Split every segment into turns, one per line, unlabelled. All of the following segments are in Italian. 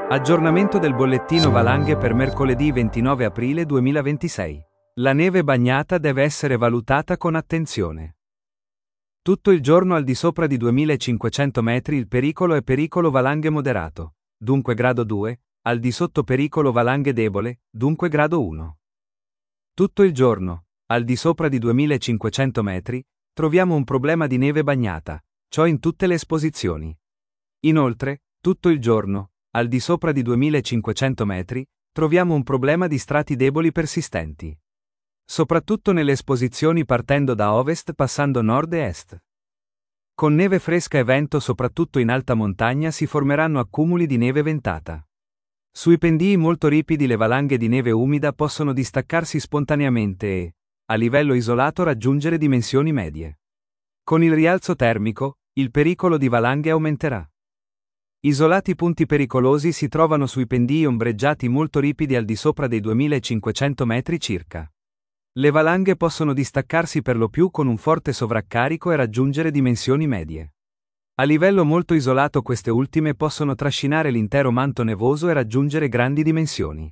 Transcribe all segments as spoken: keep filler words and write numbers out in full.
Aggiornamento del bollettino valanghe per mercoledì ventinove aprile duemilaventisei. La neve bagnata deve essere valutata con attenzione. Tutto il giorno al di sopra di duemilacinquecento metri il pericolo è pericolo valanghe moderato, dunque grado due, al di sotto pericolo valanghe debole, dunque grado uno. Tutto il giorno, al di sopra di duemilacinquecento metri, troviamo un problema di neve bagnata, ciò in tutte le esposizioni. Inoltre, tutto il giorno, al di sopra di duemilacinquecento metri, troviamo un problema di strati deboli persistenti. Soprattutto nelle esposizioni partendo da ovest passando nord e est. Con neve fresca e vento soprattutto in alta montagna si formeranno accumuli di neve ventata. Sui pendii molto ripidi le valanghe di neve umida possono distaccarsi spontaneamente e, a livello isolato, raggiungere dimensioni medie. Con il rialzo termico, il pericolo di valanghe aumenterà. Isolati punti pericolosi si trovano sui pendii ombreggiati molto ripidi al di sopra dei duemilacinquecento metri circa. Le valanghe possono distaccarsi per lo più con un forte sovraccarico e raggiungere dimensioni medie. A livello molto isolato queste ultime possono trascinare l'intero manto nevoso e raggiungere grandi dimensioni.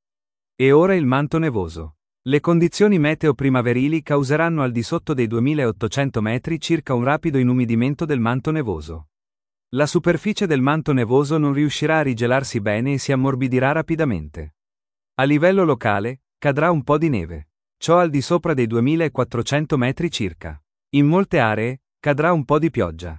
E ora il manto nevoso. Le condizioni meteo primaverili causeranno al di sotto dei duemilaottocento metri circa un rapido inumidimento del manto nevoso. La superficie del manto nevoso non riuscirà a rigelarsi bene e si ammorbidirà rapidamente. A livello locale, cadrà un po' di neve. Ciò al di sopra dei duemilaquattrocento metri circa. In molte aree, cadrà un po' di pioggia.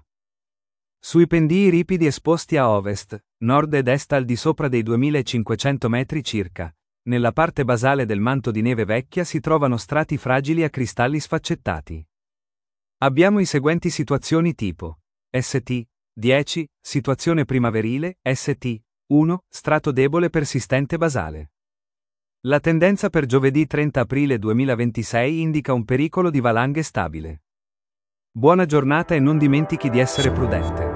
Sui pendii ripidi esposti a ovest, nord ed est al di sopra dei duemilacinquecento metri circa, nella parte basale del manto di neve vecchia si trovano strati fragili a cristalli sfaccettati. Abbiamo i seguenti situazioni tipo S T dieci, situazione primaverile, S T uno, strato debole persistente basale. La tendenza per giovedì trenta aprile duemilaventisei indica un pericolo di valanghe stabile. Buona giornata e non dimentichi di essere prudente.